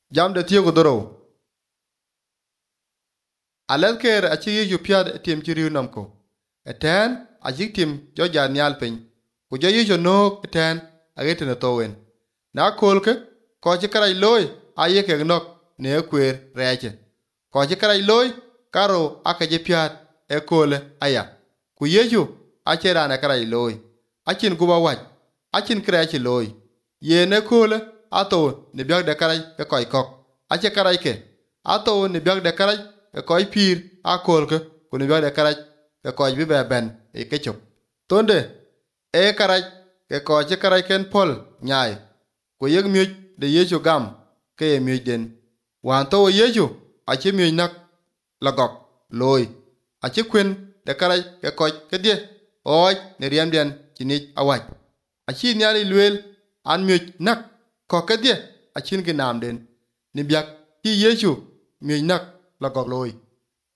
Jam de tiyo godoro. Alel ker achi yu piad tim chiriu namko. Eten achik tim jo jan nyal piny. Ku jo yu nok eten agete na towen. Na kolke ko chi karai loy aye ke nok ne kwer reche. Ko chi karai loy karo akaje piad e kole aya. Ku yeju ache rana karai loy. Achin guba wach. Achin kreche loy. Ye ne kole ato ne biag de karai ke koi kok. Ache karai ke. Ato ne biag de karai ke koi pir a kolke ku ne biag de karai ke koi bi ben e kechop. Tonde e karai ke koi che karai ken pol nyai. Ku yeg miuj de yeju gam ke ye miuj den. Wan to yeju ache miuj nak lagok loy. Ache kwen de karai ke koi ke die oj ne riam den chinich awaj. Achi nyali luel an miuj nak ko ke die achin ke nam den. Ni biak ki yeju miuj nak lagok loy.